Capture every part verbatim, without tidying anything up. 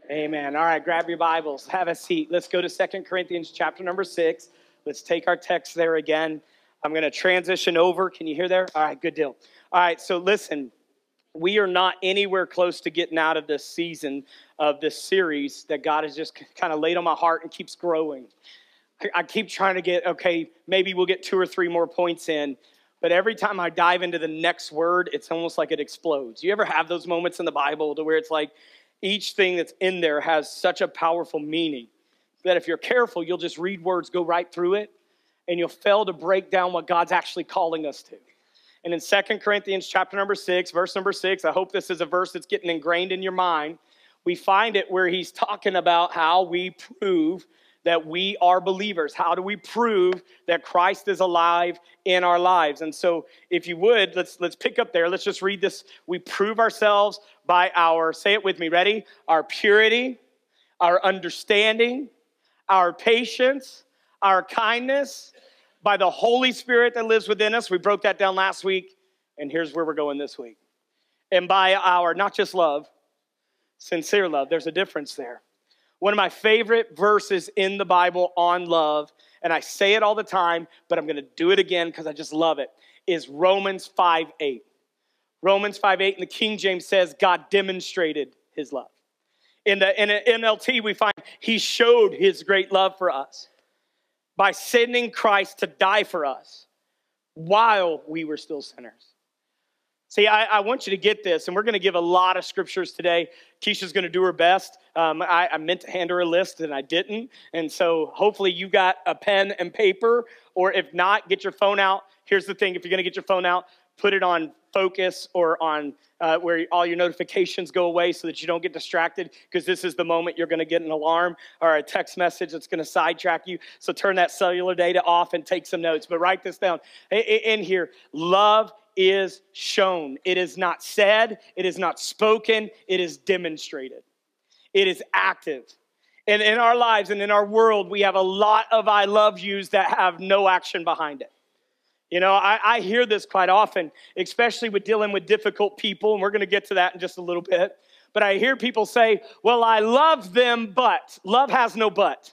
Amen. All right, grab your Bibles, have a seat. Let's go to Second Corinthians chapter number six. Let's take our text there again. I'm going to transition over. Can you hear there? All right, good deal. All right, so listen, we are not anywhere close to getting out of this season of this series that God has just kind of laid on my heart and keeps growing. I keep trying to get, okay, maybe we'll get two or three more points in. But every time I dive into the next word, it's almost like it explodes. You ever have those moments in the Bible to where it's like each thing that's in there has such a powerful meaning that if you're careful, you'll just read words, go right through it, and you'll fail to break down what God's actually calling us to. And in Second Corinthians chapter number six, verse number six, I hope this is a verse that's getting ingrained in your mind. We find it where he's talking about how we prove that we are believers. How do we prove that Christ is alive in our lives? And so if you would, let's let's pick up there. Let's just read this. We prove ourselves by our, say it with me, ready? Our purity, our understanding, our patience, our kindness, by the Holy Spirit that lives within us. We broke that down last week, and here's where we're going this week. And by our, not just love, sincere love. There's a difference there. One of my favorite verses in the Bible on love, and I say it all the time, but I'm going to do it again because I just love it, is Romans five eight. Romans five eight in the King James says, God demonstrated his love. In the in N L T, we find he showed his great love for us by sending Christ to die for us while we were still sinners. See, I, I want you to get this, and we're going to give a lot of scriptures today. Keisha's going to do her best. Um, I, I meant to hand her a list, and I didn't. And so hopefully you got a pen and paper, or if not, get your phone out. Here's the thing. If you're going to get your phone out, put it on focus or on uh, where all your notifications go away so that you don't get distracted, because this is the moment you're going to get an alarm or a text message that's going to sidetrack you. So turn that cellular data off and take some notes. But write this down. In here, love is shown. It is not said. It is not spoken. It is demonstrated. It is active. And in our lives and in our world, we have a lot of I love yous that have no action behind it. You know, I, I hear this quite often, especially with dealing with difficult people, and we're going to get to that in just a little bit. But I hear people say, well, I love them, but. Love has no but.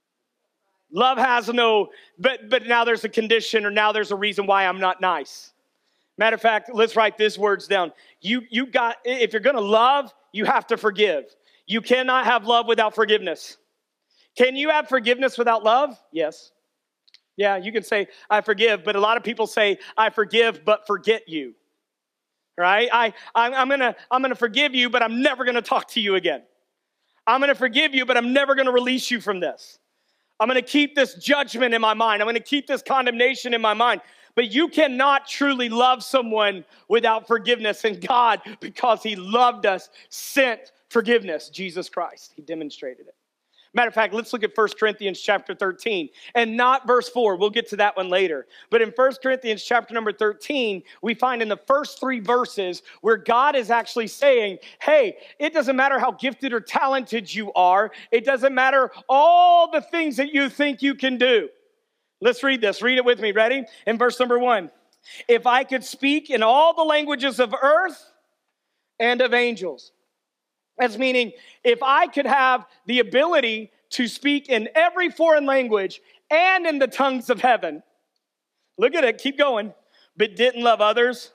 Love has no, but, but now there's a condition, or now there's a reason why I'm not nice. Matter of fact, let's write these words down. You, you got, if you're going to love, you have to forgive. You cannot have love without forgiveness. Can you have forgiveness without love? Yes. Yeah, you can say, I forgive, but a lot of people say, I forgive, but forget you. Right? I, I'm, I'm gonna, I'm gonna forgive you, but I'm never gonna talk to you again. I'm gonna forgive you, but I'm never gonna release you from this. I'm gonna keep this judgment in my mind. I'm gonna keep this condemnation in my mind. But you cannot truly love someone without forgiveness. And God, because he loved us, sent forgiveness, Jesus Christ. He demonstrated it. Matter of fact, let's look at First Corinthians chapter thirteen, and not verse four. We'll get to that one later. But in First Corinthians chapter number thirteen, we find in the first three verses where God is actually saying, hey, it doesn't matter how gifted or talented you are. It doesn't matter all the things that you think you can do. Let's read this. Read it with me. Ready? In verse number one. If I could speak in all the languages of earth and of angels. That's meaning if I could have the ability to speak in every foreign language and in the tongues of heaven. Look at it. Keep going. But didn't love others,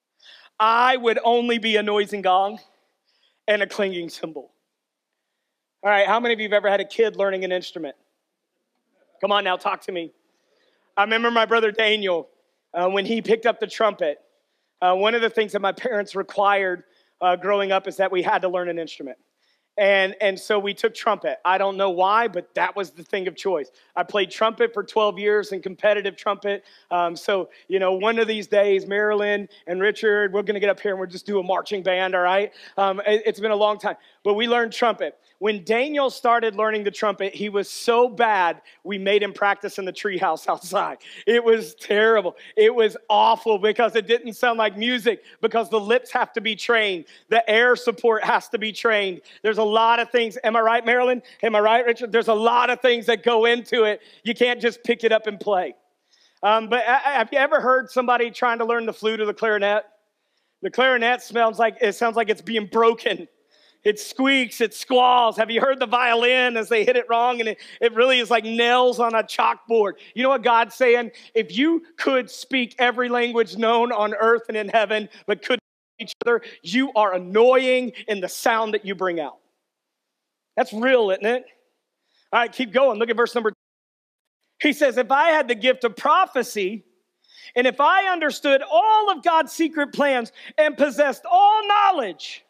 I would only be a noising gong and a clanging cymbal. All right. How many of you have ever had a kid learning an instrument? Come on now. Talk to me. I remember my brother Daniel, uh, when he picked up the trumpet, uh, one of the things that my parents required uh, growing up is that we had to learn an instrument. And, and so we took trumpet. I don't know why, but that was the thing of choice. I played trumpet for twelve years and competitive trumpet. Um, so, you know, one of these days, Marilyn and Richard, we're going to get up here and we'll just do a marching band, all right? Um, it, it's been a long time. But we learned trumpet. When Daniel started learning the trumpet, he was so bad, we made him practice in the treehouse outside. It was terrible. It was awful because it didn't sound like music, because the lips have to be trained. The air support has to be trained. There's a lot of things. Am I right, Marilyn? Am I right, Richard? There's a lot of things that go into it. You can't just pick it up and play. Um, but have you ever heard somebody trying to learn the flute or the clarinet? The clarinet smells like, it sounds like it's being broken. It squeaks, it squalls. Have you heard the violin as they hit it wrong? And it, it really is like nails on a chalkboard. You know what God's saying? If you could speak every language known on earth and in heaven, but couldn't each other, you are annoying in the sound that you bring out. That's real, isn't it? All right, keep going. Look at verse number two. He says, if I had the gift of prophecy, and if I understood all of God's secret plans and possessed all knowledge,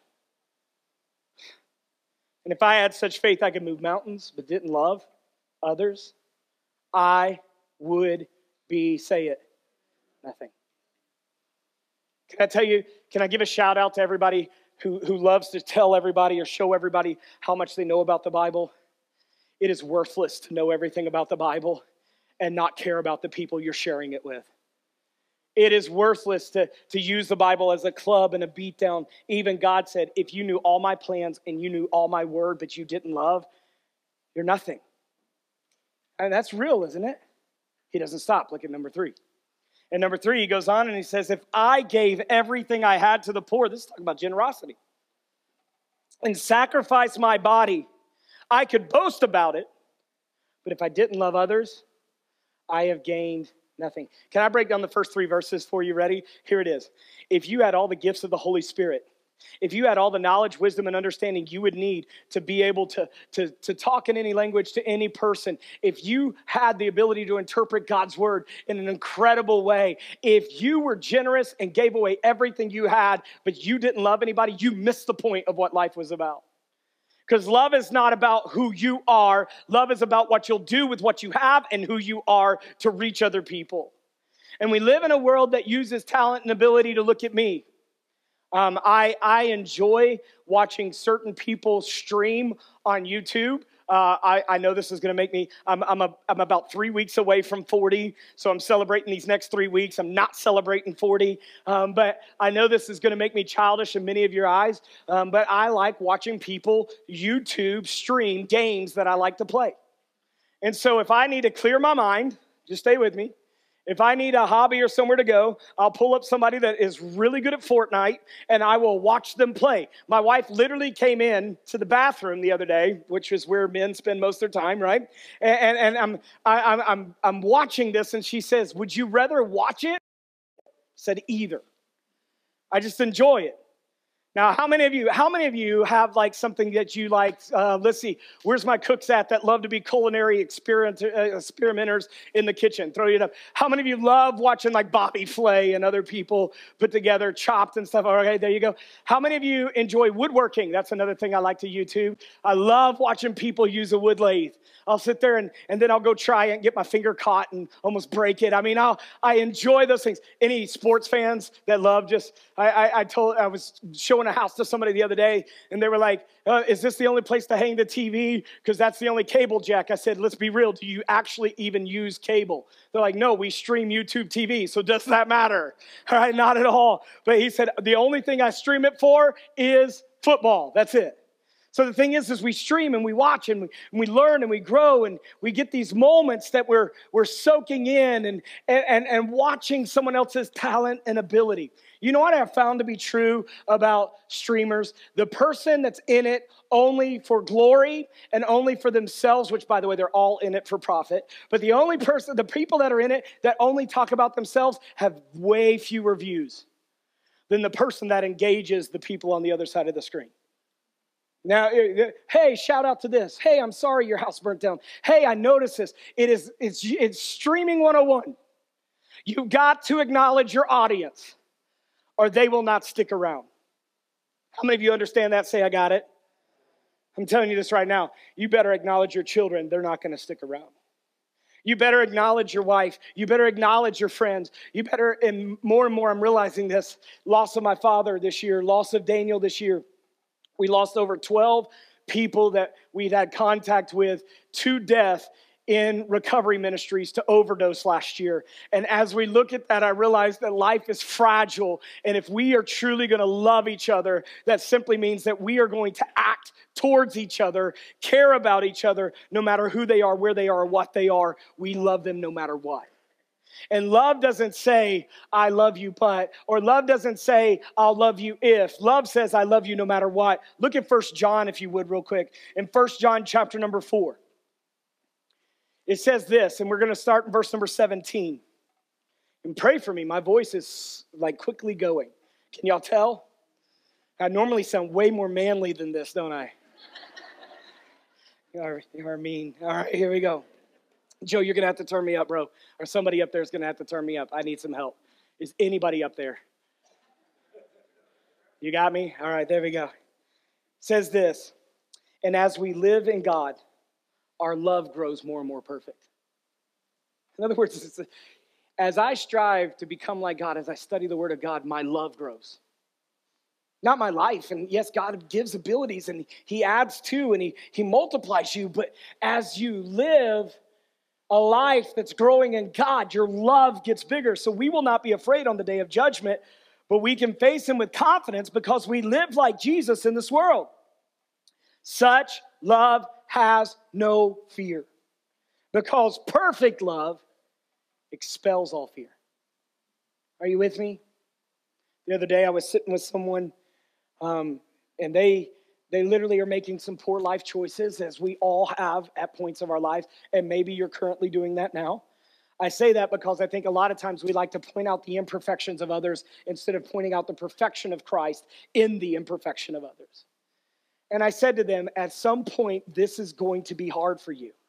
and if I had such faith I could move mountains but didn't love others, I would be, say it, nothing. Can I tell you, can I give a shout out to everybody who, who loves to tell everybody or show everybody how much they know about the Bible? It is worthless to know everything about the Bible and not care about the people you're sharing it with. It is worthless to, to use the Bible as a club and a beatdown. Even God said, if you knew all my plans and you knew all my word, but you didn't love, you're nothing. And that's real, isn't it? He doesn't stop. Look at number three. And number three, he goes on and he says, if I gave everything I had to the poor, this is talking about generosity, and sacrificed my body, I could boast about it. But if I didn't love others, I have gained nothing. Can I break down the first three verses for you? Ready? Here it is. If you had all the gifts of the Holy Spirit, if you had all the knowledge, wisdom, and understanding you would need to be able to, to, to talk in any language to any person, if you had the ability to interpret God's word in an incredible way, if you were generous and gave away everything you had, but you didn't love anybody, you missed the point of what life was about. Because love is not about who you are. Love is about what you'll do with what you have and who you are to reach other people. And we live in a world that uses talent and ability to look at me. Um, I, I enjoy watching certain people stream on YouTube. Uh, I, I know this is going to make me, I'm, I'm, a, I'm about three weeks away from forty, so I'm celebrating these next three weeks. I'm not celebrating forty, um, but I know this is going to make me childish in many of your eyes, um, but I like watching people YouTube stream games that I like to play. And so if I need to clear my mind, just stay with me. If I need a hobby or somewhere to go, I'll pull up somebody that is really good at Fortnite, and I will watch them play. My wife literally came in to the bathroom the other day, which is where men spend most of their time, right? And, and, and I'm, I, I'm, I'm, I'm watching this, and she says, would you rather watch it? I said, either. I just enjoy it. Now, how many of you, how many of you have like something that you like, uh, let's see, where's my cooks at that love to be culinary experiment, uh, experimenters in the kitchen? Throw it up. How many of you love watching like Bobby Flay and other people put together Chopped and stuff? Okay, there you go. How many of you enjoy woodworking? That's another thing I like to YouTube. I love watching people use a wood lathe. I'll sit there and, and then I'll go try it and get my finger caught and almost break it. I mean, I'll, I enjoy those things. Any sports fans that love just, I, I, I told, I was showing a house to somebody the other day, and they were like, uh, is this the only place to hang the T V? Because that's the only cable jack. I said, let's be real. Do you actually even use cable? They're like, no, we stream YouTube T V. So does that matter? All right, not at all. But he said, the only thing I stream it for is football. That's it. So the thing is, is we stream and we watch and we, and we learn and we grow and we get these moments that we're, we're soaking in and, and, and watching someone else's talent and ability. You know what I have found to be true about streamers? The person that's in it only for glory and only for themselves, which, by the way, they're all in it for profit. But the only person, the people that are in it that only talk about themselves have way fewer views than the person that engages the people on the other side of the screen. Now, hey, shout out to this. Hey, I'm sorry your house burnt down. Hey, I noticed this. It is, it's, it's streaming one oh one. You've got to acknowledge your audience or they will not stick around. How many of you understand that? Say, I got it. I'm telling you this right now. You better acknowledge your children. They're not going to stick around. You better acknowledge your wife. You better acknowledge your friends. You better, and more and more I'm realizing this, loss of my father this year, loss of Daniel this year. We lost over twelve people that we'd had contact with to death in recovery ministries to overdose last year. And as we look at that, I realize that life is fragile. And if we are truly going to love each other, that simply means that we are going to act towards each other, care about each other, no matter who they are, where they are, what they are. We love them no matter what. And love doesn't say, I love you, but, or love doesn't say, I'll love you if. Love says, I love you no matter what. Look at First John, if you would, real quick. In First John chapter number four, it says this, and we're going to start in verse number seventeen. And pray for me. My voice is like quickly going. Can y'all tell? I normally sound way more manly than this, don't I? You are, you are mean. All right, here we go. Joe, you're going to have to turn me up, bro. Or somebody up there is going to have to turn me up. I need some help. Is anybody up there? You got me? All right, there we go. It says this, and as we live in God, our love grows more and more perfect. In other words, it's a, as I strive to become like God, as I study the Word of God, my love grows. Not my life. And yes, God gives abilities and he adds to and he, he multiplies you. But as you live a life that's growing in God, your love gets bigger. So we will not be afraid on the day of judgment, but we can face him with confidence because we live like Jesus in this world. Such love has no fear, because perfect love expels all fear. Are you with me? The other day I was sitting with someone um, and they they literally are making some poor life choices, as we all have at points of our life, and maybe you're currently doing that now. I say that because I think a lot of times we like to point out the imperfections of others instead of pointing out the perfection of Christ in the imperfection of others. And I said to them, at some point, this is going to be hard for you.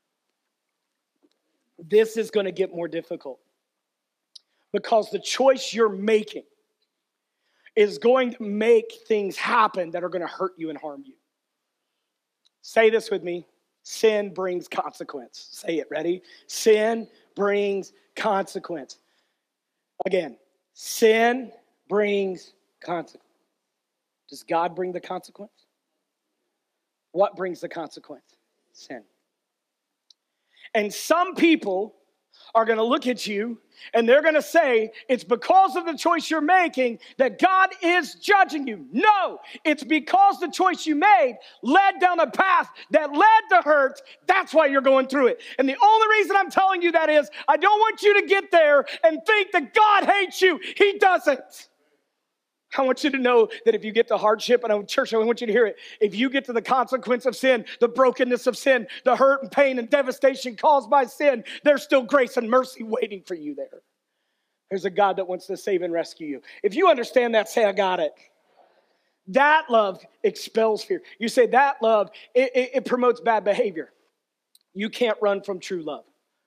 This is going to get more difficult because the choice you're making is going to make things happen that are going to hurt you and harm you. Say this with me. Sin brings consequence. Say it, ready? Sin brings consequence. Again, sin brings consequence. Does God bring the consequence? What brings the consequence? Sin. And some people are going to look at you and they're going to say, it's because of the choice you're making that God is judging you. No, it's because the choice you made led down a path that led to hurt. That's why you're going through it. And the only reason I'm telling you that is I don't want you to get there and think that God hates you. He doesn't. I want you to know that if you get to hardship, and I church, I want you to hear it. If you get to the consequence of sin, the brokenness of sin, the hurt and pain and devastation caused by sin, there's still grace and mercy waiting for you there. There's a God that wants to save and rescue you. If you understand that, say, I got it. That love expels fear. You say that love, it, it, it promotes bad behavior. You can't run from true love.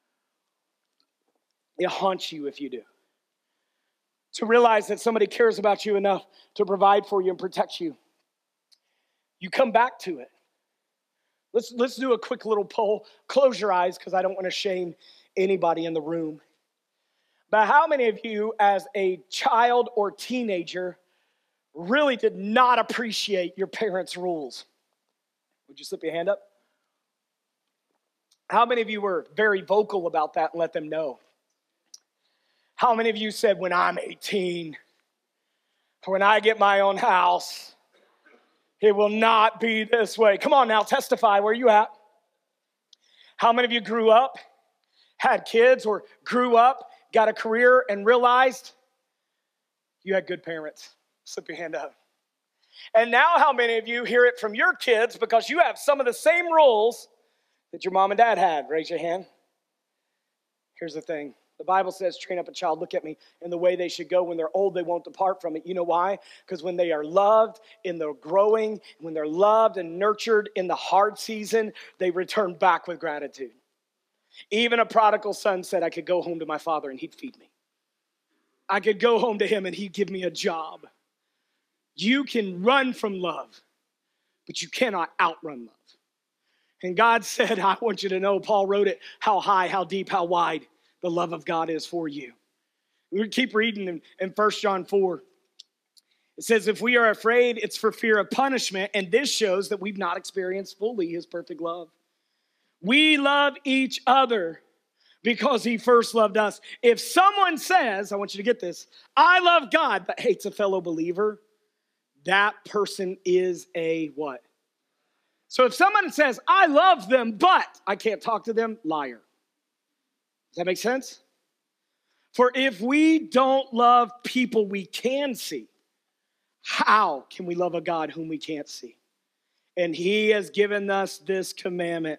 It haunts you if you do. To realize that somebody cares about you enough to provide for you and protect you. You come back to it. Let's, let's do a quick little poll. Close your eyes because I don't want to shame anybody in the room. But how many of you as a child or teenager really did not appreciate your parents' rules? Would you slip your hand up? How many of you were very vocal about that and let them know? How many of you said, when I'm eighteen, when I get my own house, it will not be this way? Come on now, testify. Where are you at? How many of you grew up, had kids, or grew up, got a career, and realized you had good parents? Slip your hand up. And now how many of you hear it from your kids because you have some of the same rules that your mom and dad had? Raise your hand. Here's the thing. The Bible says, train up a child, look at me, in the way they should go. When they're old, they won't depart from it. You know why? Because when they are loved in the growing, when they're loved and nurtured in the hard season, they return back with gratitude. Even a prodigal son said, I could go home to my father and he'd feed me. I could go home to him and he'd give me a job. You can run from love, but you cannot outrun love. And God said, I want you to know, Paul wrote it, how high, how deep, how wide the love of God is for you. We keep reading in, in First John four. It says, if we are afraid, it's for fear of punishment. And this shows that we've not experienced fully his perfect love. We love each other because he first loved us. If someone says, I want you to get this, I love God, but hates a fellow believer, that person is a what? So if someone says, I love them, but I can't talk to them, liar. Does that make sense? For if we don't love people we can see, how can we love a God whom we can't see? And he has given us this commandment.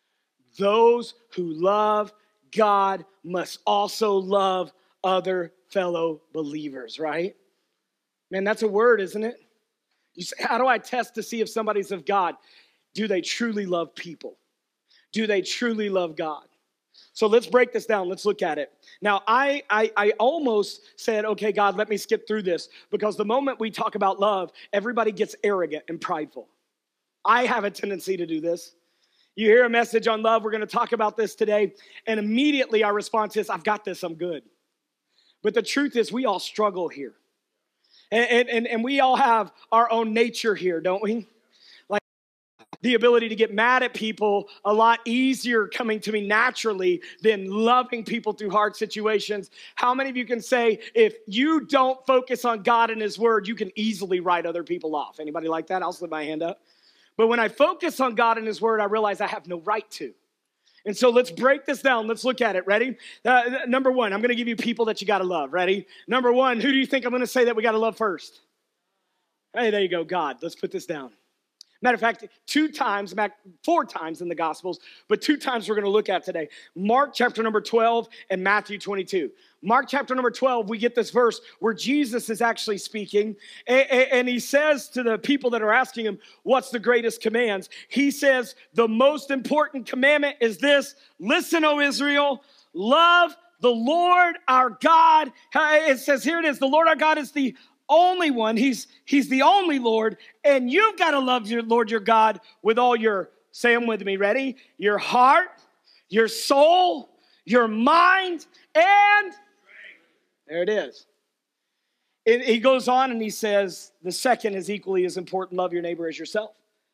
Those who love God must also love other fellow believers, right? Man, that's a word, isn't it? You say, how do I test to see if somebody's of God? Do they truly love people? Do they truly love God? So let's break this down. Let's look at it. Now, I, I, I almost said, okay, God, let me skip through this, because the moment we talk about love, everybody gets arrogant and prideful. I have a tendency to do this. You hear a message on love, we're going to talk about this today, and immediately our response is, I've got this, I'm good. But the truth is, we all struggle here. And, and, and we all have our own nature here, don't we? Like the ability to get mad at people a lot easier coming to me naturally than loving people through hard situations. How many of you can say, if you don't focus on God and his word, you can easily write other people off? Anybody like that? I'll slip my hand up. But when I focus on God and his word, I realize I have no right to. And so let's break this down. Let's look at it. Ready? Uh, number one, I'm going to give you people that you got to love. Ready? Number one, who do you think I'm going to say that we got to love first? Hey, there you go, God. Let's put this down. Matter of fact, two times, four times in the Gospels, but two times we're going to look at today. Mark chapter number twelve and Matthew twenty-two. Mark chapter number twelve, we get this verse where Jesus is actually speaking, and he says to the people that are asking him, what's the greatest commands? He says, the most important commandment is this: listen, O Israel, love the Lord our God. It says here it is, the Lord our God is the only one. He's, he's the only Lord, and you've got to love your Lord your God with all your, say them with me, ready? Your heart, your soul, your mind, and there it is. It, he goes on and he says, the second is equally as important: love your neighbor as yourself.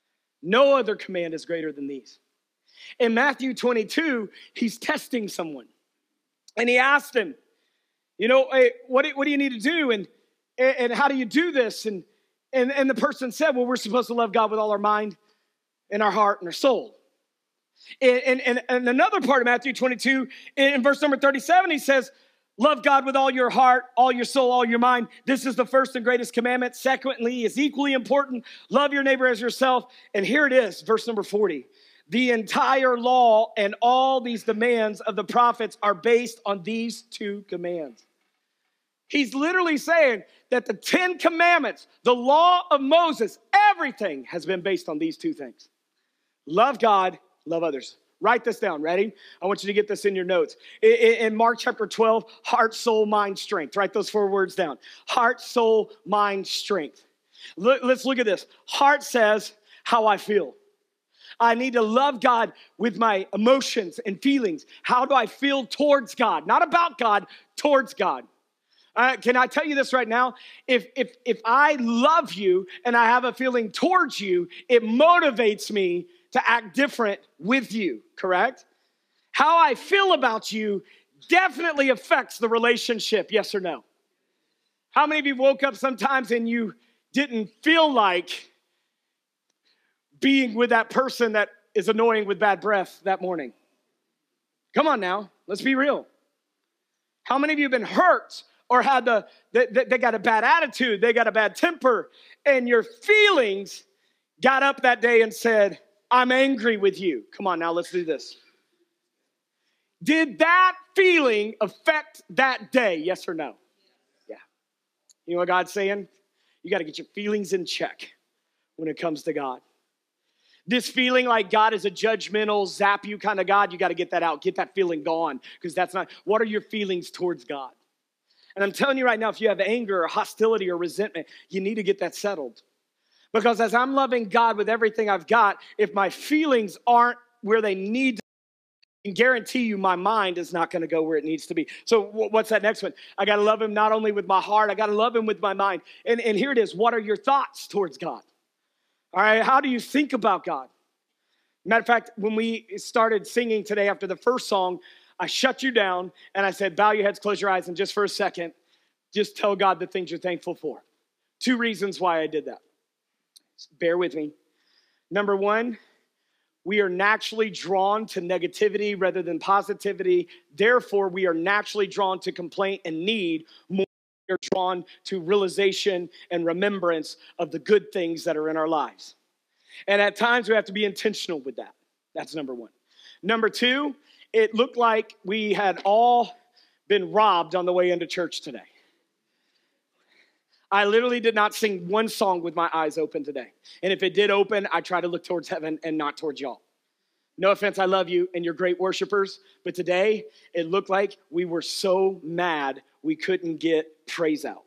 No other command is greater than these. In Matthew twenty-two, he's testing someone, and he asked him, you know, hey, what, do, what do you need to do? And And how do you do this? And, and, and the person said, well, we're supposed to love God with all our mind and our heart and our soul. And, and, and another part of Matthew twenty-two, in verse number thirty-seven, he says, love God with all your heart, all your soul, all your mind. This is the first and greatest commandment. Secondly, is equally important: love your neighbor as yourself. And here it is, verse number forty. The entire law and all these demands of the prophets are based on these two commands. He's literally saying that the Ten Commandments, the law of Moses, everything has been based on these two things. Love God, love others. Write this down. Ready? I want you to get this in your notes. In Mark chapter twelve, heart, soul, mind, strength. Write those four words down. Heart, soul, mind, strength. Let's look at this. Heart says how I feel. I need to love God with my emotions and feelings. How do I feel towards God? Not about God, towards God. Uh, can I tell you this right now? If, if, if I love you and I have a feeling towards you, it motivates me to act different with you, correct? How I feel about you definitely affects the relationship, yes or no? How many of you woke up sometimes and you didn't feel like being with that person that is annoying with bad breath that morning? Come on now, let's be real. How many of you have been hurt or had the, they, they got a bad attitude, they got a bad temper, and your feelings got up that day and said, I'm angry with you? Come on now, let's do this. Did that feeling affect that day, yes or no? Yeah. You know what God's saying? You got to get your feelings in check when it comes to God. This feeling like God is a judgmental, zap you kind of God, you got to get that out. Get that feeling gone, because that's not, what are your feelings towards God? And I'm telling you right now, if you have anger or hostility or resentment, you need to get that settled. Because as I'm loving God with everything I've got, if my feelings aren't where they need to, I can guarantee you my mind is not going to go where it needs to be. So what's that next one? I got to love him not only with my heart, I got to love him with my mind. And, and here it is. What are your thoughts towards God? All right, how do you think about God? Matter of fact, when we started singing today after the first song, I shut you down and I said, bow your heads, close your eyes, and just for a second, just tell God the things you're thankful for. Two reasons why I did that. Bear with me. Number one, We are naturally drawn to negativity rather than positivity. Therefore, we are naturally drawn to complaint and need more. We are drawn to realization and remembrance of the good things that are in our lives. And at times, we have to be intentional with that. That's number one. Number two, it looked like we had all been robbed on the way into church today. I literally did not sing one song with my eyes open today. And if it did open, I try to look towards heaven and not towards y'all. No offense, I love you and you're great worshipers. But today, it looked like we were so mad we couldn't get praise out.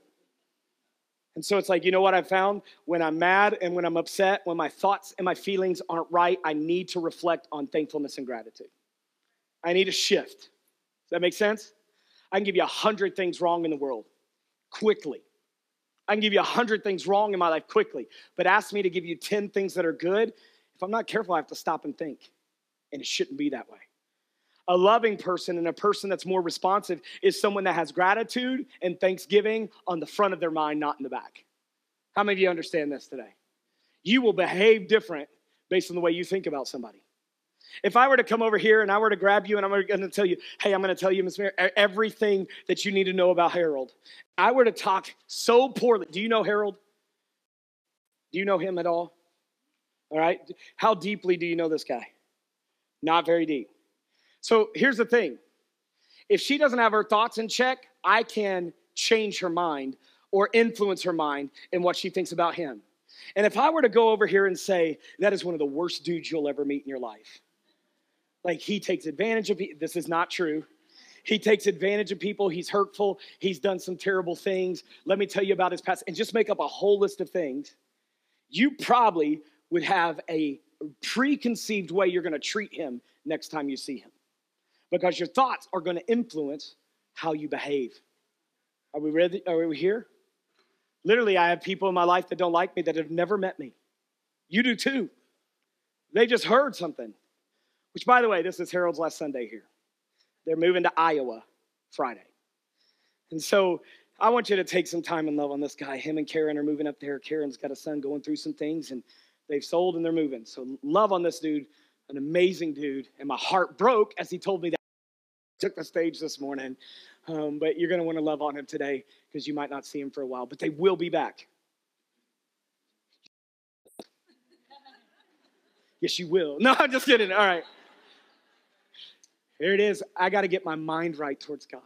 And so it's like, you know what I found? When I'm mad and when I'm upset, when my thoughts and my feelings aren't right, I need to reflect on thankfulness and gratitude. I need a shift. Does that make sense? I can give you a hundred things wrong in the world quickly. I can give you a hundred things wrong in my life quickly. But ask me to give you ten things that are good. If I'm not careful, I have to stop and think. And it shouldn't be that way. A loving person and a person that's more responsive is someone that has gratitude and thanksgiving on the front of their mind, not in the back. How many of you understand this today? You will behave different based on the way you think about somebody. If I were to come over here and I were to grab you and I'm going to tell you, hey, I'm going to tell you, Miz Mary, everything that you need to know about Harold. I were to talk so poorly. Do you know Harold? Do you know him at all? All right. How deeply do you know this guy? Not very deep. So here's the thing. If she doesn't have her thoughts in check, I can change her mind or influence her mind in what she thinks about him. And if I were to go over here and say, that is one of the worst dudes you'll ever meet in your life. Like he takes advantage of people. This is not true. He takes advantage of people. He's hurtful. He's done some terrible things. Let me tell you about his past. And just make up a whole list of things. You probably would have a preconceived way you're going to treat him next time you see him. Because your thoughts are going to influence how you behave. Are we ready? Are we here? Literally, I have people in my life that don't like me that have never met me. You do too. They just heard something. Which, by the way, this is Harold's last Sunday here. They're moving to Iowa Friday. And so I want you to take some time and love on this guy. Him and Karen are moving up there. Karen's got a son going through some things, and they've sold and they're moving. So love on this dude, an amazing dude. And my heart broke as he told me that. Took the stage this morning, um, but you're going to want to love on him today because you might not see him for a while, but they will be back. Yes, you will. No, I'm just kidding. All right. Here it is. I got to get my mind right towards God.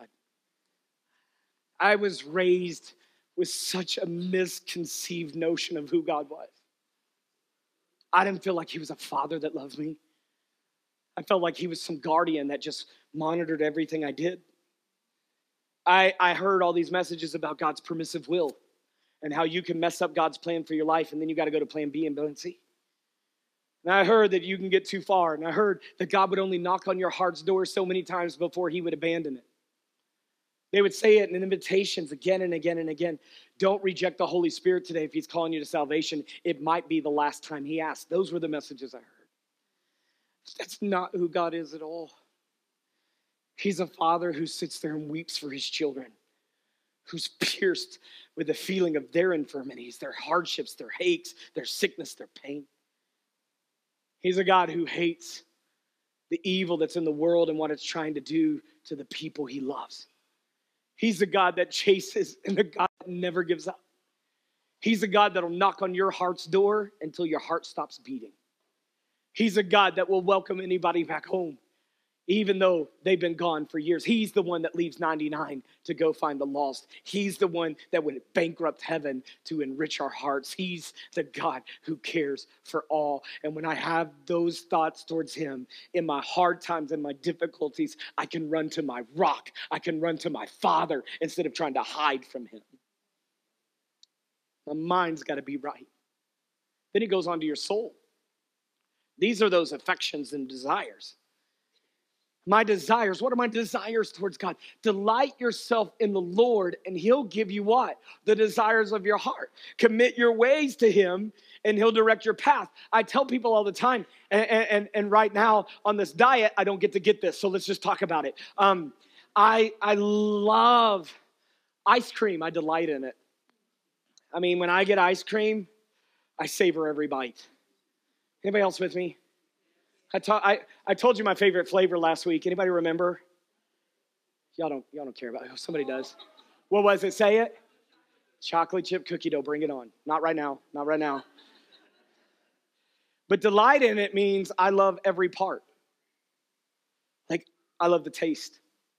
I was raised with such a misconceived notion of who God was. I didn't feel like he was a father that loved me. I felt like he was some guardian that just monitored everything I did. I, I heard all these messages about God's permissive will and how you can mess up God's plan for your life, and then you got to go to plan B and B and C. And I heard that you can get too far, and I heard that God would only knock on your heart's door so many times before he would abandon it. They would say it in invitations again and again and again. Don't reject the Holy Spirit today if he's calling you to salvation. It might be the last time he asks. Those were the messages I heard. That's not who God is at all. He's a father who sits there and weeps for his children, who's pierced with the feeling of their infirmities, their hardships, their aches, their sickness, their pain. He's a God who hates the evil that's in the world and what it's trying to do to the people he loves. He's the God that chases and the God that never gives up. He's the God that'll knock on your heart's door until your heart stops beating. He's a God that will welcome anybody back home, even though they've been gone for years. He's the one that leaves ninety-nine to go find the lost. He's the one that would bankrupt heaven to enrich our hearts. He's the God who cares for all. And when I have those thoughts towards him, in my hard times and my difficulties, I can run to my rock. I can run to my Father instead of trying to hide from him. My mind's got to be right. Then he goes on to your soul. These are those affections and desires. My desires, what are my desires towards God? Delight yourself in the Lord and he'll give you what? The desires of your heart. Commit your ways to him and he'll direct your path. I tell people all the time, and, and, and right now on this diet, I don't get to get this, so let's just talk about it. Um, I, I love ice cream. I delight in it. I mean, when I get ice cream, I savor every bite. Anybody else with me? I, ta- I, I told you my favorite flavor last week. Anybody remember? Y'all don't, y'all don't care about it. Somebody does. What was it? Say it. Chocolate chip cookie dough. Bring it on. Not right now. Not right now. But delight in it means I love every part. Like, I love the taste.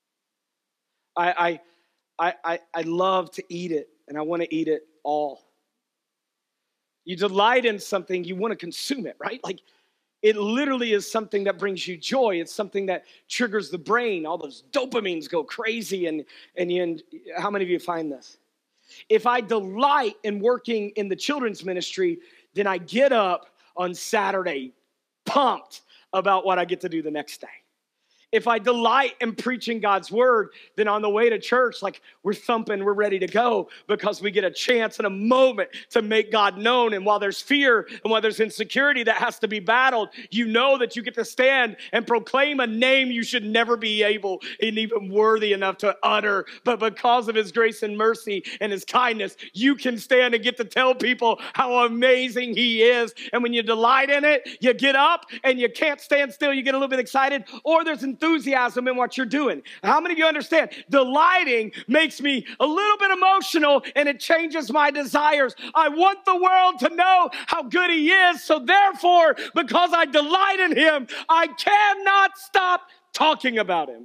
I, I, I, I love to eat it, and I want to eat it all. You delight in something, you want to consume it, right? Like, it literally is something that brings you joy. It's something that triggers the brain. All those dopamines go crazy. And, and, you, and how many of you find this? If I delight in working in the children's ministry, then I get up on Saturday pumped about what I get to do the next day. If I delight in preaching God's word, then on the way to church, like we're thumping, we're ready to go because we get a chance and a moment to make God known. And while there's fear and while there's insecurity that has to be battled, you know that you get to stand and proclaim a name you should never be able and even worthy enough to utter. But because of his grace and mercy and his kindness, you can stand and get to tell people how amazing he is. And when you delight in it, you get up and you can't stand still. You get a little bit excited, or there's enthusiasm in what you're doing. How many of you understand? Delighting makes me a little bit emotional and it changes my desires. I want the world to know how good he is. So therefore, because I delight in him, I cannot stop talking about him.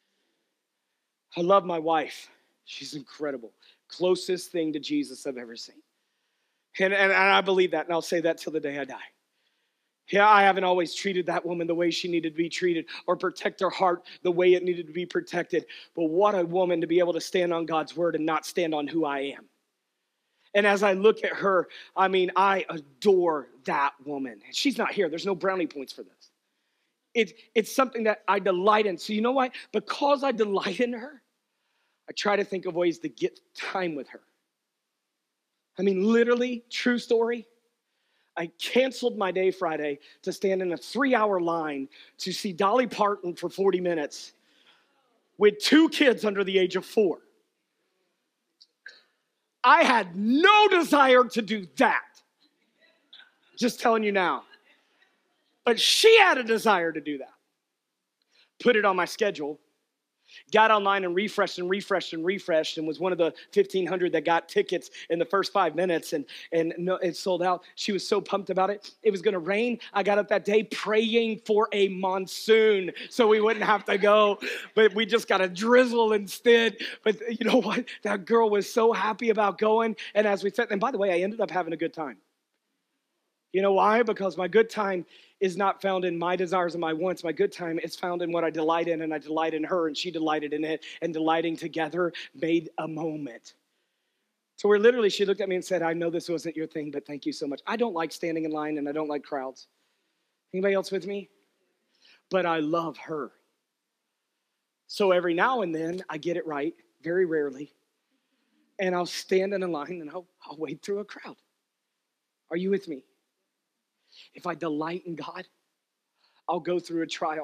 I love my wife. She's incredible. Closest thing to Jesus I've ever seen. And, and, and I believe that, and I'll say that till the day I die. Yeah, I haven't always treated that woman the way she needed to be treated or protect her heart the way it needed to be protected. But what a woman to be able to stand on God's word and not stand on who I am. And as I look at her, I mean, I adore that woman. She's not here. There's no brownie points for this. It, it's something that I delight in. So you know what? Because I delight in her, I try to think of ways to get time with her. I mean, literally, true story. I canceled my day Friday to stand in a three-hour line to see Dolly Parton for forty minutes with two kids under the age of four. I had no desire to do that. Just telling you now. But she had a desire to do that. Put it on my schedule. Got online and refreshed and refreshed and refreshed and was one of the fifteen hundred that got tickets in the first five minutes and, and no, it sold out. She was so pumped about it. It was going to rain. I got up that day praying for a monsoon so we wouldn't have to go, but we just got a drizzle instead. But you know what? That girl was so happy about going. And as we said, and by the way, I ended up having a good time. You know why? Because my good time is not found in my desires and my wants. My good time is found in what I delight in, and I delight in her, and she delighted in it, and delighting together made a moment. So where literally she looked at me and said, I know this wasn't your thing, but thank you so much. I don't like standing in line, and I don't like crowds. Anybody else with me? But I love her. So every now and then, I get it right, very rarely, and I'll stand in a line, and I'll, I'll wade through a crowd. Are you with me? If I delight in God, I'll go through a trial,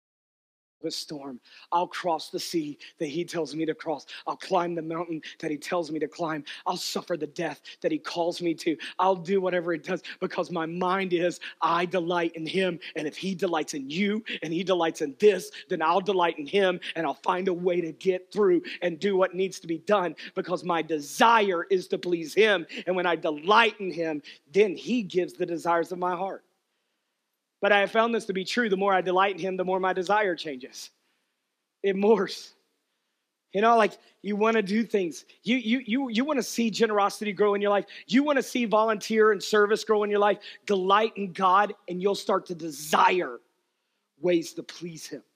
a storm. I'll cross the sea that he tells me to cross. I'll climb the mountain that he tells me to climb. I'll suffer the death that he calls me to. I'll do whatever it does because my mind is, I delight in him. And if he delights in you and he delights in this, then I'll delight in him and I'll find a way to get through and do what needs to be done because my desire is to please him. And when I delight in him, then he gives the desires of my heart. But I have found this to be true. The more I delight in him, the more my desire changes. It morphs. You know, like you want to do things. You, you, you, you want to see generosity grow in your life. You want to see volunteer and service grow in your life. Delight in God, and you'll start to desire ways to please him.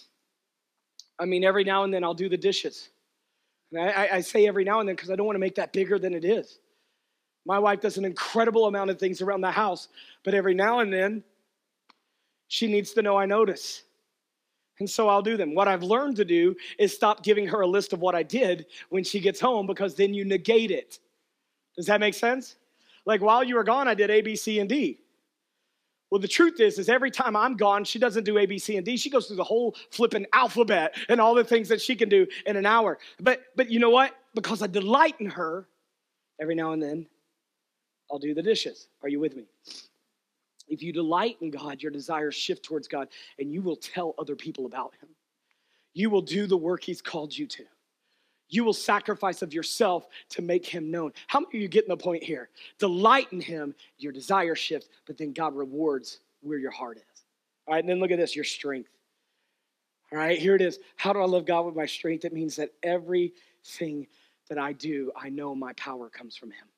I mean, every now and then I'll do the dishes. And I, I say every now and then because I don't want to make that bigger than it is. My wife does an incredible amount of things around the house, but every now and then, she needs to know I notice. And so I'll do them. What I've learned to do is stop giving her a list of what I did when she gets home because then you negate it. Does that make sense? Like while you were gone, I did A, B, C, and D. Well, the truth is, is every time I'm gone, she doesn't do A, B, C, and D. She goes through the whole flipping alphabet and all the things that she can do in an hour. But, but you know what? Because I delight in her, every now and then, I'll do the dishes. Are you with me? If you delight in God, your desires shift towards God, and you will tell other people about him. You will do the work he's called you to. You will sacrifice of yourself to make him known. How many of you getting the point here? Delight in him, your desire shifts, but then God rewards where your heart is. All right, and then look at this, your strength. All right, here it is. How do I love God with my strength? It means that everything that I do, I know my power comes from him.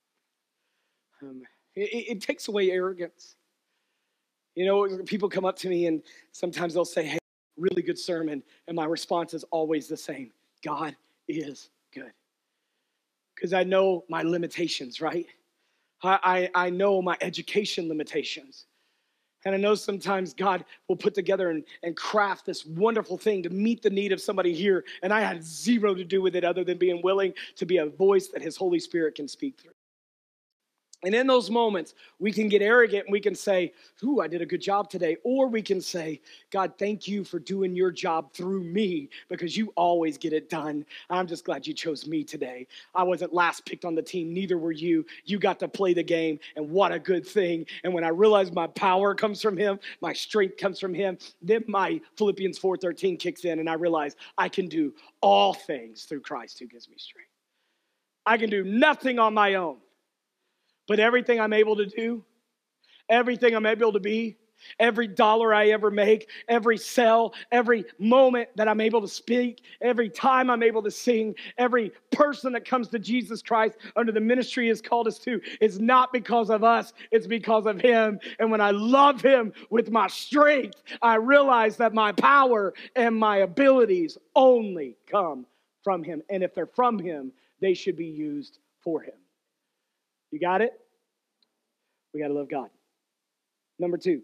Um, it, it takes away arrogance. You know, people come up to me and sometimes they'll say, hey, really good sermon. And my response is always the same. God is good. Because I know my limitations, right? I, I, I know my education limitations. And I know sometimes God will put together and, and craft this wonderful thing to meet the need of somebody here. And I had zero to do with it other than being willing to be a voice that his Holy Spirit can speak through. And in those moments, we can get arrogant and we can say, ooh, I did a good job today. Or we can say, God, thank you for doing your job through me because you always get it done. I'm just glad you chose me today. I wasn't last picked on the team. Neither were you. You got to play the game, and what a good thing. And when I realize my power comes from him, my strength comes from him, then my Philippians four thirteen kicks in, and I realize I can do all things through Christ who gives me strength. I can do nothing on my own. But everything I'm able to do, everything I'm able to be, every dollar I ever make, every sell, every moment that I'm able to speak, every time I'm able to sing, every person that comes to Jesus Christ under the ministry he has called us to is not because of us, it's because of him. And when I love him with my strength, I realize that my power and my abilities only come from him. And if they're from him, they should be used for him. You got it? We got to love God. Number two,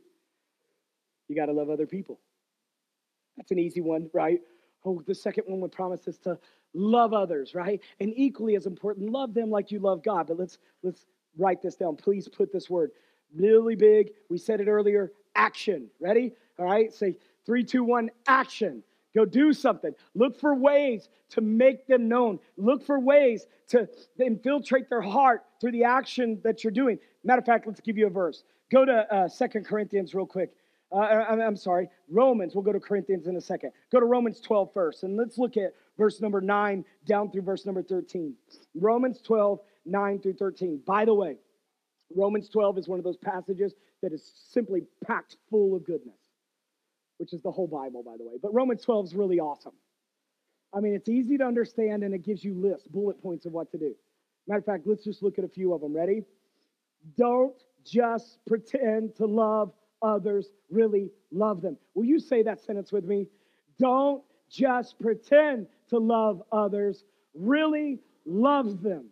you got to love other people. That's an easy one, right? Oh, the second one would promise us to love others, right? And equally as important, love them like you love God. But let's let's write this down. Please put this word really big. We said it earlier. Action. Ready? All right. Say three, two, one. Action. Go do something. Look for ways to make them known. Look for ways to infiltrate their heart through the action that you're doing. Matter of fact, let's give you a verse. Go to uh, Second Corinthians real quick. Uh, I'm, I'm sorry, Romans. We'll go to Corinthians in a second. Go to Romans twelve first, and let's look at verse number nine down through verse number thirteen. Romans twelve, nine through thirteen. By the way, Romans twelve is one of those passages that is simply packed full of goodness, which is the whole Bible, by the way. But Romans twelve is really awesome. I mean, it's easy to understand, and it gives you lists, bullet points of what to do. Matter of fact, let's just look at a few of them. Ready? Don't just pretend to love others, really love them. Will you say that sentence with me? Don't just pretend to love others, really love them.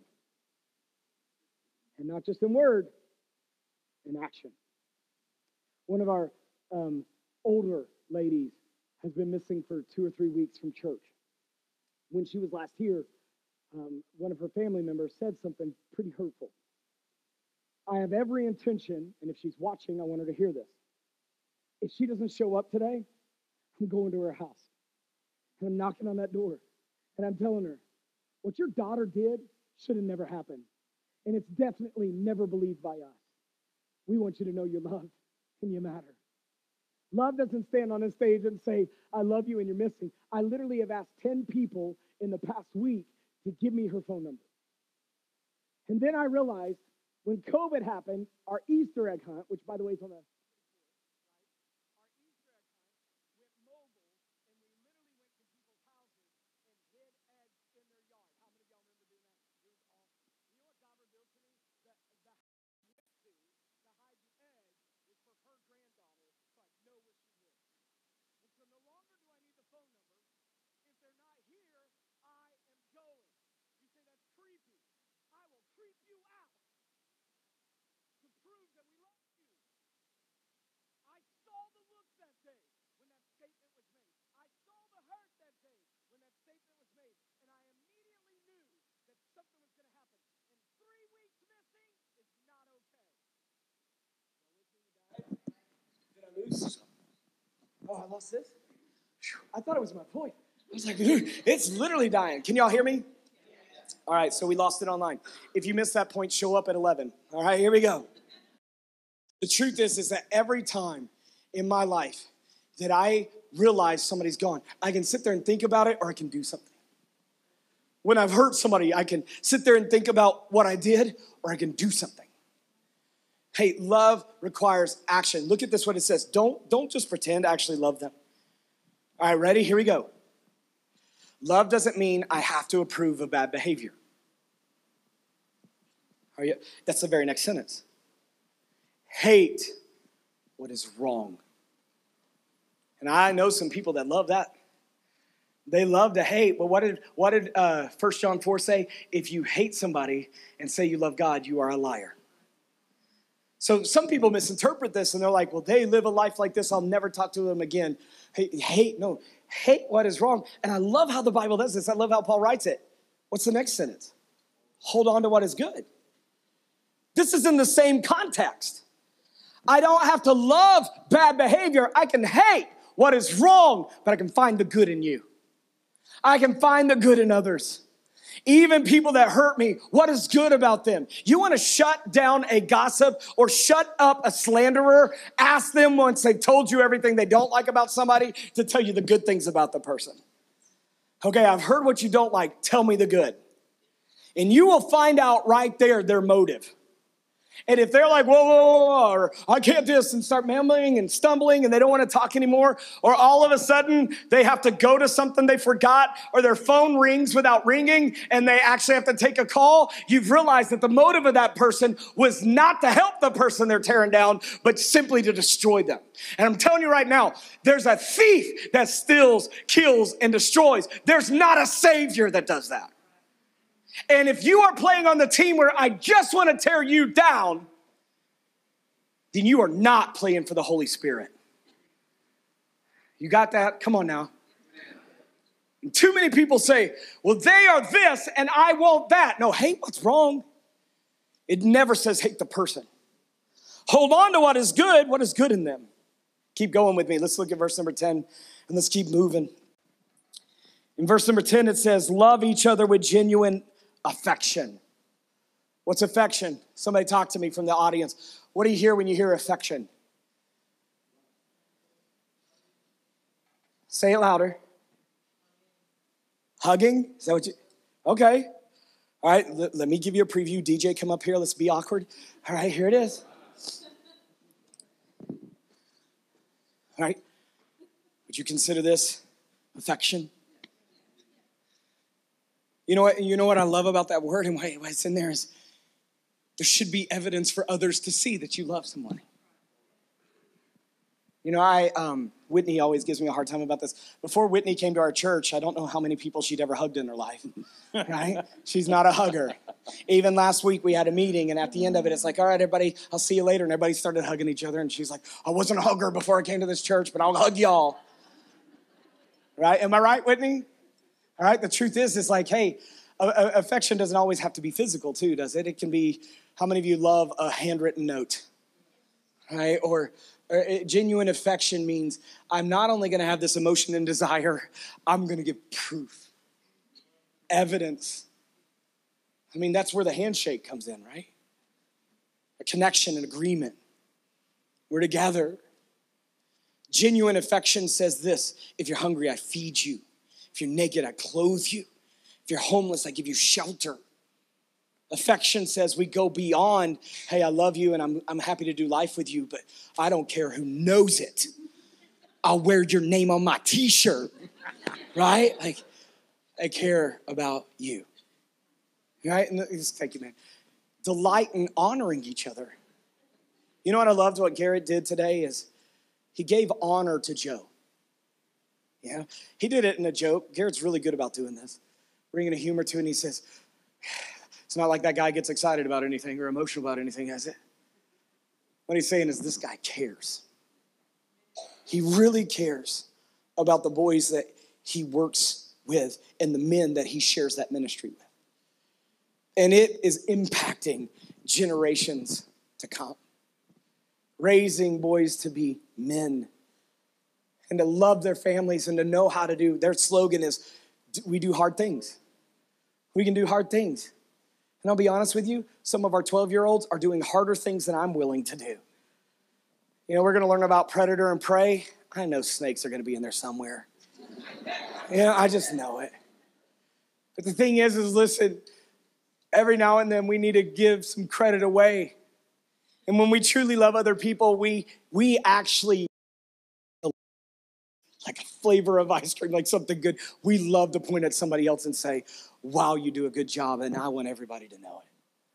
And not just in word, in action. One of our um, older ladies has been missing for two or three weeks from church. When she was last here, um, one of her family members said something pretty hurtful. I have every intention, and if she's watching, I want her to hear this. If she doesn't show up today, I'm going to her house. And I'm knocking on that door. And I'm telling her, what your daughter did should have never happened. And it's definitely never believed by us. We want you to know you're loved and you matter. Love doesn't stand on a stage and say, I love you and you're missing. I literally have asked ten people in the past week to give me her phone number. And then I realized when COVID happened, our Easter egg hunt, which by the way is on the Oh, I lost this? I thought it was my point. I was like, dude, it's literally dying. Can y'all hear me? All right, so we lost it online. If you missed that point, show up at eleven. All right, here we go. The truth is, is that every time in my life that I realize somebody's gone, I can sit there and think about it, or I can do something. When I've hurt somebody, I can sit there and think about what I did, or I can do something. Hey, love requires action. Look at this, what it says. Don't, don't just pretend to actually love them. All right, ready? Here we go. Love doesn't mean I have to approve of bad behavior. Are you? That's the very next sentence. Hate what is wrong. And I know some people that love that. They love to hate. But what did what did uh, First John four say? If you hate somebody and say you love God, you are a liar. So some people misinterpret this and they're like, well, they live a life like this, I'll never talk to them again. Hate, hate, no, hate what is wrong. And I love how the Bible does this. I love how Paul writes it. What's the next sentence? Hold on to what is good. This is in the same context. I don't have to love bad behavior. I can hate what is wrong, but I can find the good in you. I can find the good in others. Even people that hurt me, what is good about them? You want to shut down a gossip or shut up a slanderer? Ask them once they've told you everything they don't like about somebody to tell you the good things about the person. Okay, I've heard what you don't like. Tell me the good. And you will find out right there their motive. And if they're like, whoa, whoa, whoa, whoa, or I can't do this, and start mumbling and stumbling and they don't want to talk anymore, or all of a sudden they have to go to something they forgot, or their phone rings without ringing and they actually have to take a call, you've realized that the motive of that person was not to help the person they're tearing down, but simply to destroy them. And I'm telling you right now, there's a thief that steals, kills, and destroys. There's not a savior that does that. And if you are playing on the team where I just want to tear you down, then you are not playing for the Holy Spirit. You got that? Come on now. And too many people say, well, they are this and I want that. No, hate what's wrong. It never says hate the person. Hold on to what is good. What is good in them? Keep going with me. Let's look at verse number ten and let's keep moving. In verse number ten, it says, love each other with genuine affection. What's affection? Somebody talk to me from the audience. What do you hear when you hear affection? Say it louder. Hugging? Is that what you? Okay. All right, let, let me give you a preview. D J, come up here. Let's be awkward. All right, here it is. All right. Would you consider this affection? You know what, you know what I love about that word and why it's in there is there should be evidence for others to see that you love someone. You know, I, um, Whitney always gives me a hard time about this. Before Whitney came to our church, I don't know how many people she'd ever hugged in her life, right? She's not a hugger. Even last week we had a meeting and at the end of it, it's like, all right, everybody, I'll see you later. And everybody started hugging each other and she's like, I wasn't a hugger before I came to this church, but I'll hug y'all. Right? Am I right, Whitney? All right, the truth is, it's like, hey, affection doesn't always have to be physical too, does it? It can be, how many of you love a handwritten note, right? Or, or genuine affection means I'm not only gonna have this emotion and desire, I'm gonna give proof, evidence. I mean, that's where the handshake comes in, right? A connection, an agreement. We're together. Genuine affection says this: if you're hungry, I feed you. If you're naked, I clothe you. If you're homeless, I give you shelter. Affection says we go beyond, hey, I love you and I'm, I'm happy to do life with you, but I don't care who knows it. I'll wear your name on my t-shirt, right? Like, I care about you, right? And thank you, man. Delight in honoring each other. You know what I loved what Garrett did today is he gave honor to Joe. Yeah, he did it in a joke. Garrett's really good about doing this, bringing a humor to it. And he says, it's not like that guy gets excited about anything or emotional about anything, has it? What he's saying is this guy cares. He really cares about the boys that he works with and the men that he shares that ministry with. And it is impacting generations to come. Raising boys to be men and to love their families and to know how to do. Their slogan is, we do hard things. We can do hard things. And I'll be honest with you, some of our twelve-year-olds are doing harder things than I'm willing to do. You know, we're going to learn about predator and prey. I know snakes are going to be in there somewhere. You know, I just know it. But the thing is, is listen, every now and then we need to give some credit away. And when we truly love other people, we we actually, like a flavor of ice cream, like something good, we love to point at somebody else and say, wow, you do a good job, and I want everybody to know it.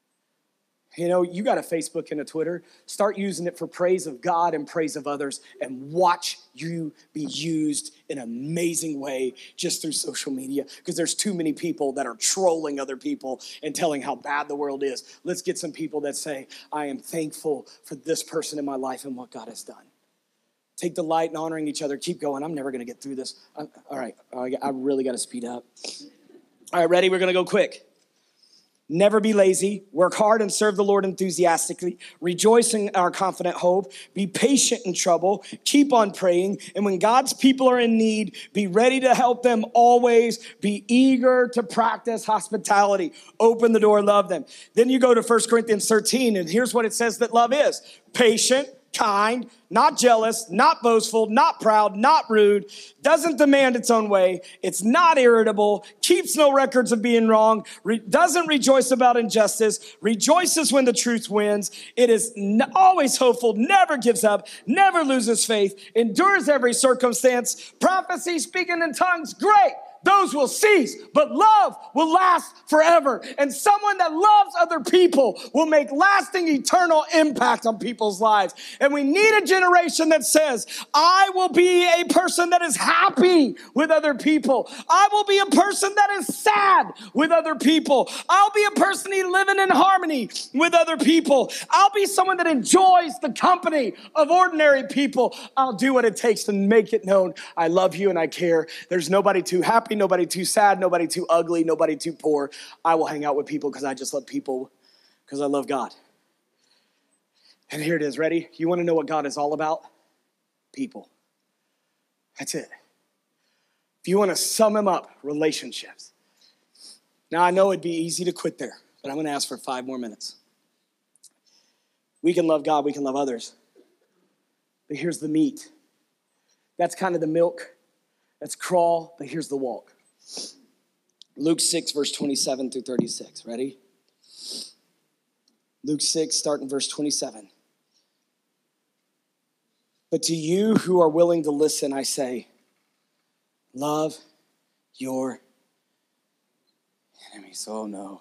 You know, you got a Facebook and a Twitter. Start using it for praise of God and praise of others, and watch you be used in an amazing way just through social media, because there's too many people that are trolling other people and telling how bad the world is. Let's get some people that say, I am thankful for this person in my life and what God has done. Take delight in honoring each other. Keep going. I'm never going to get through this. I'm, all right, I really got to speed up. All right, ready? We're going to go quick. Never be lazy. Work hard and serve the Lord enthusiastically. Rejoice in our confident hope. Be patient in trouble. Keep on praying. And when God's people are in need, be ready to help them always. Be eager to practice hospitality. Open the door, love them. Then you go to First Corinthians thirteen, and here's what it says that love is. Patient, kind, not jealous, not boastful, not proud, not rude, doesn't demand its own way, it's not irritable, keeps no records of being wrong, re- doesn't rejoice about injustice, rejoices when the truth wins, it is n- always hopeful, never gives up, never loses faith, endures every circumstance, prophecy, speaking in tongues, great. Those will cease, but love will last forever. And someone that loves other people will make lasting, eternal impact on people's lives. And we need a generation that says, I will be a person that is happy with other people. I will be a person that is sad with other people. I'll be a person living in harmony with other people. I'll be someone that enjoys the company of ordinary people. I'll do what it takes to make it known I love you and I care. There's nobody too happy, nobody too sad, nobody too ugly, nobody too poor. I will hang out with people because I just love people, because I love God. And here it is, ready? You want to know what God is all about? People. That's it. If you want to sum him up, relationships. Now, I know it'd be easy to quit there, but I'm going to ask for five more minutes. We can love God, we can love others. But here's the meat. That's kind of the milk. That's crawl, but here's the walk. Luke six, verse twenty-seven through thirty-six. Ready? Luke six, starting verse twenty-seven. But to you who are willing to listen, I say, love your enemies. Oh, no.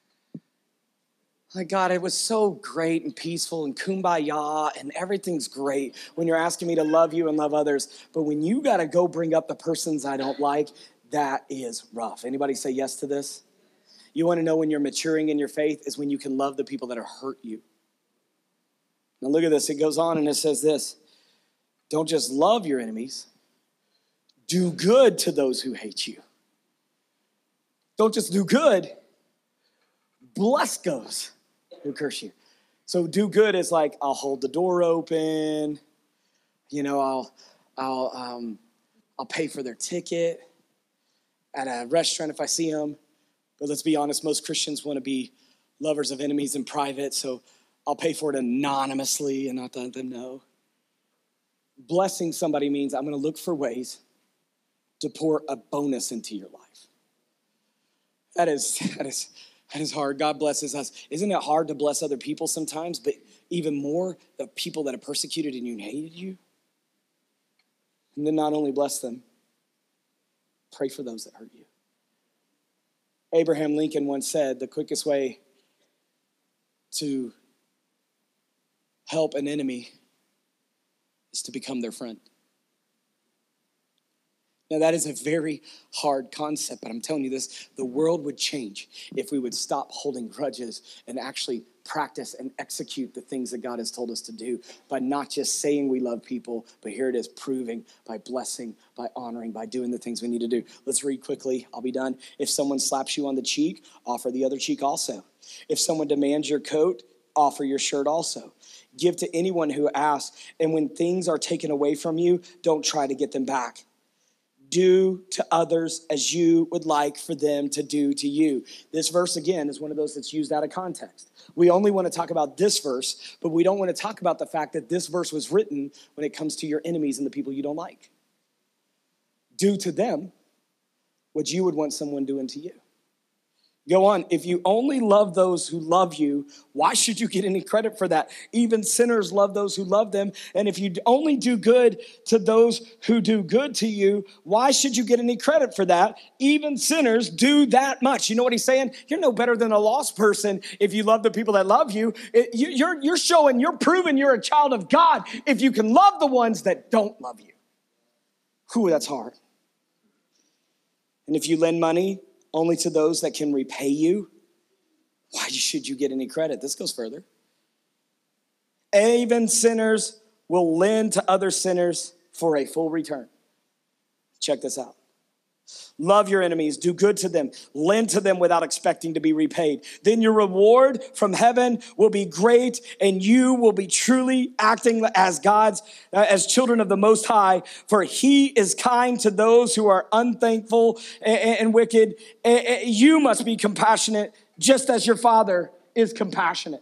My God, it was so great and peaceful and kumbaya and everything's great when you're asking me to love you and love others. But when you got to go bring up the persons I don't like, that is rough. Anybody say yes to this? You want to know when you're maturing in your faith is when you can love the people that are hurt you. Now look at this. It goes on and it says this. Don't just love your enemies. Do good to those who hate you. Don't just do good. Bless those who curse you. So do good is like, I'll hold the door open. You know, I'll, I'll, um, I'll pay for their ticket at a restaurant if I see them. But let's be honest, most Christians want to be lovers of enemies in private, so I'll pay for it anonymously and not let them know. Blessing somebody means I'm going to look for ways to pour a bonus into your life. That is, that is, that is hard. God blesses us. Isn't it hard to bless other people sometimes, but even more the people that have persecuted and you hated you? And then not only bless them, pray for those that hurt you. Abraham Lincoln once said, the quickest way to help an enemy is to become their friend. Now, that is a very hard concept, but I'm telling you this, the world would change if we would stop holding grudges and actually practice and execute the things that God has told us to do by not just saying we love people, but here it is, proving by blessing, by honoring, by doing the things we need to do. Let's read quickly. I'll be done. If someone slaps you on the cheek, offer the other cheek also. If someone demands your coat, offer your shirt also. Give to anyone who asks, and when things are taken away from you, don't try to get them back. do to others as you would like for them to do to you. This verse, again, is one of those that's used out of context. We only want to talk about this verse, but we don't want to talk about the fact that this verse was written when it comes to your enemies and the people you don't like. Do to them what you would want someone doing to you. Go on. If you only love those who love you, why should you get any credit for that? Even sinners love those who love them. And if you only do good to those who do good to you, why should you get any credit for that? Even sinners do that much. You know what he's saying? You're no better than a lost person if you love the people that love you. It, you you're, you're showing, you're proving you're a child of God if you can love the ones that don't love you. Whew, that's hard. And if you lend money only to those that can repay you, why should you get any credit? This goes further. Even sinners will lend to other sinners for a full return. Check this out. Love your enemies, do good to them, lend to them without expecting to be repaid. Then your reward from heaven will be great, and you will be truly acting as God's, uh, as children of the Most High, for he is kind to those who are unthankful and, and wicked. And you must be compassionate, just as your Father is compassionate.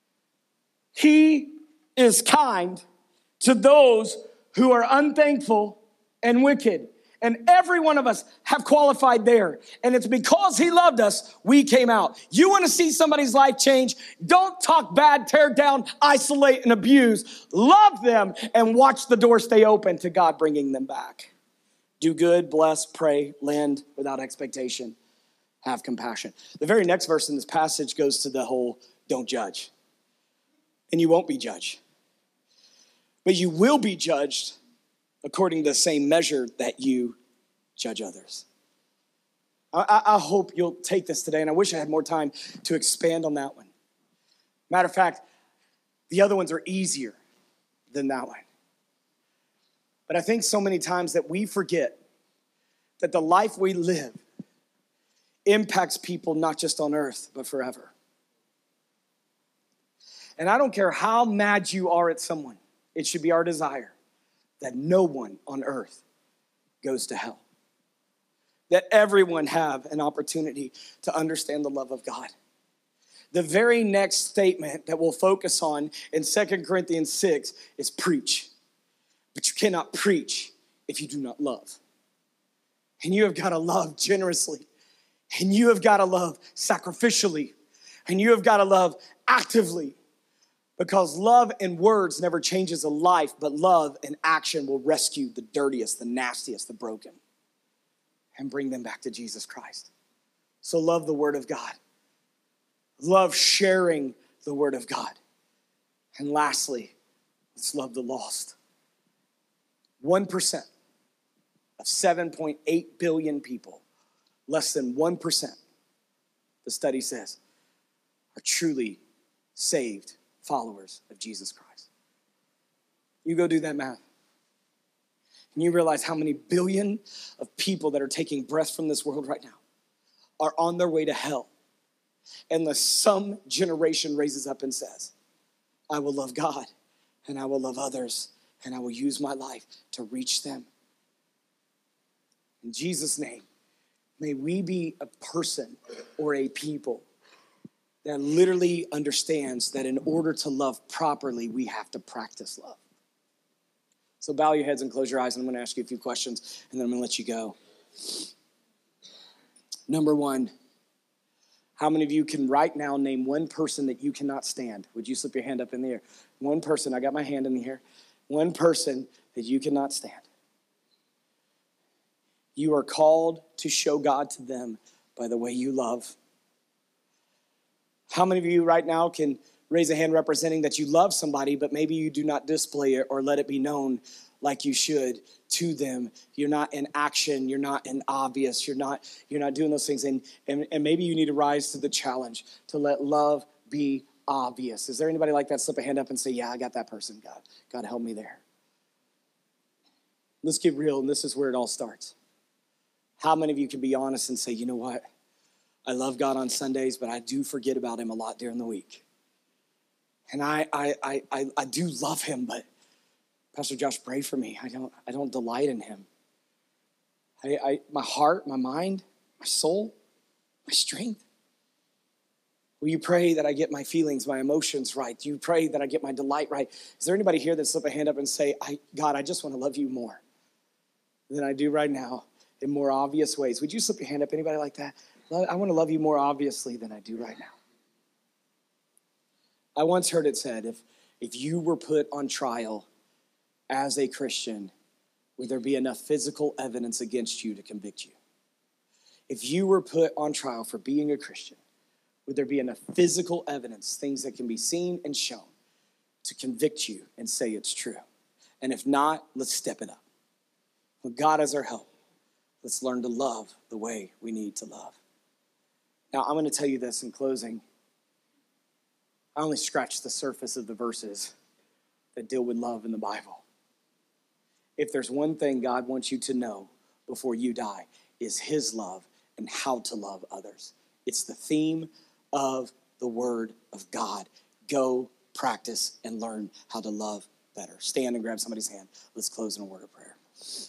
He is kind to those who are unthankful and wicked. And every one of us have qualified there. And it's because he loved us, we came out. You want to see somebody's life change? Don't talk bad, tear down, isolate, and abuse. Love them and watch the door stay open to God bringing them back. Do good, bless, pray, lend without expectation. Have compassion. The very next verse in this passage goes to the whole don't judge. And you won't be judged. But you will be judged according to the same measure that you judge others. I, I hope you'll take this today, and I wish I had more time to expand on that one. Matter of fact, the other ones are easier than that one. But I think so many times that we forget that the life we live impacts people not just on earth, but forever. And I don't care how mad you are at someone, it should be our desire that no one on earth goes to hell. That everyone have an opportunity to understand the love of God. The very next statement that we'll focus on in Second Corinthians six is preach. But you cannot preach if you do not love. And you have got to love generously. And you have got to love sacrificially. And you have got to love actively. Because love in words never changes a life, but love in action will rescue the dirtiest, the nastiest, the broken, and bring them back to Jesus Christ. So love the Word of God. Love sharing the Word of God. And lastly, let's love the lost. one percent of seven point eight billion people, less than one percent, the study says, are truly saved followers of Jesus Christ. You go do that math. And you realize how many billion of people that are taking breath from this world right now are on their way to hell. Unless some generation raises up and says, I will love God and I will love others and I will use my life to reach them. In Jesus' name, may we be a person or a people that literally understands that in order to love properly, we have to practice love. So bow your heads and close your eyes, and I'm going to ask you a few questions, and then I'm going to let you go. Number one, how many of you can right now name one person that you cannot stand? Would you slip your hand up in the air? One person, I got my hand in the air. One person that you cannot stand. You are called to show God to them by the way you love. How many of you right now can raise a hand representing that you love somebody, but maybe you do not display it or let it be known like you should to them? You're not in action. You're not in obvious. You're not, you're not doing those things. And, and, and maybe you need to rise to the challenge to let love be obvious. Is there anybody like that? Slip a hand up and say, yeah, I got that person. God, God help me there. Let's get real, and this is where it all starts. How many of you can be honest and say, you know what? I love God on Sundays, but I do forget about him a lot during the week. And I I I I, I do love him, but Pastor Josh, pray for me. I don't I don't delight in him. I, I, my heart, my mind, my soul, my strength. Will you pray that I get my feelings, my emotions right? Do you pray that I get my delight right? Is there anybody here that slip a hand up and say, I, God, I just want to love you more than I do right now in more obvious ways? Would you slip your hand up? Anybody like that? I want to love you more obviously than I do right now. I once heard it said, if, if you were put on trial as a Christian, would there be enough physical evidence against you to convict you? If you were put on trial for being a Christian, would there be enough physical evidence, things that can be seen and shown, to convict you and say it's true? And if not, let's step it up. With God as our help, let's learn to love the way we need to love. Now, I'm going to tell you this in closing. I only scratched the surface of the verses that deal with love in the Bible. If there's one thing God wants you to know before you die, is his love and how to love others. It's the theme of the Word of God. Go practice and learn how to love better. Stand and grab somebody's hand. Let's close in a word of prayer.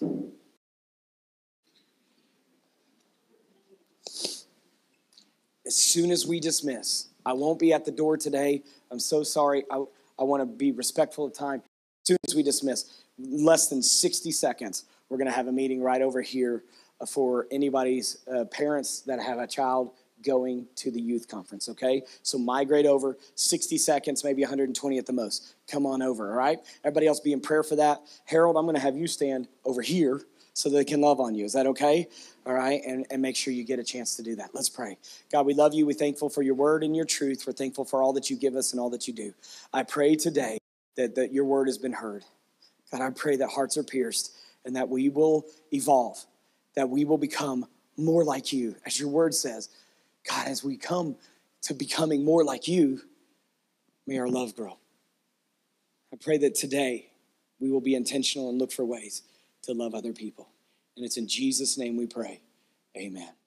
As soon as we dismiss, I won't be at the door today. I'm so sorry. I, I want to be respectful of time. As soon as we dismiss, less than sixty seconds, we're going to have a meeting right over here for anybody's uh, parents that have a child going to the youth conference, okay? So migrate over, sixty seconds, maybe one hundred twenty at the most. Come on over, all right? Everybody else be in prayer for that. Harold, I'm going to have you stand over here so they can love on you. Is that okay? All right, and, and make sure you get a chance to do that. Let's pray. God, we love you. We're thankful for your word and your truth. We're thankful for all that you give us and all that you do. I pray today that, that your word has been heard. God, I pray that hearts are pierced and that we will evolve, that we will become more like you, as your word says. God, as we come to becoming more like you, may our love grow. I pray that today we will be intentional and look for ways to love other people. And it's in Jesus' name we pray. Amen.